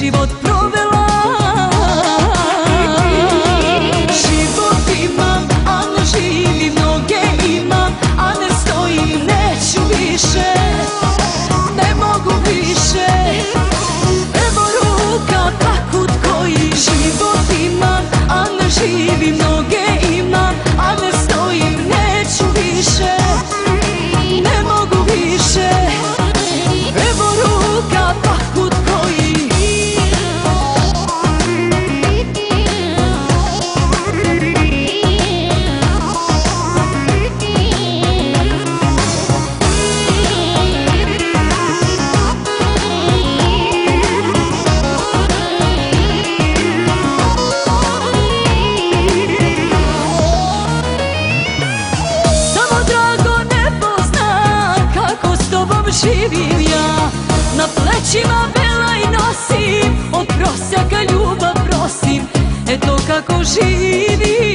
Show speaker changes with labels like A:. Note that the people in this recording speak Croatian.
A: život provela. Život imam, a ne živim, noge imam, a ne stojim. Neću više, ne mogu više. Evo ruka, pakut koji. Život imam, a ne živim, noge imam, a ne stojim. Neću više, ne mogu više. Evo ruka, pakut koji. Živim ja, na plećima vela i nosim, od prosjaka ljubav prosim, eto kako živim.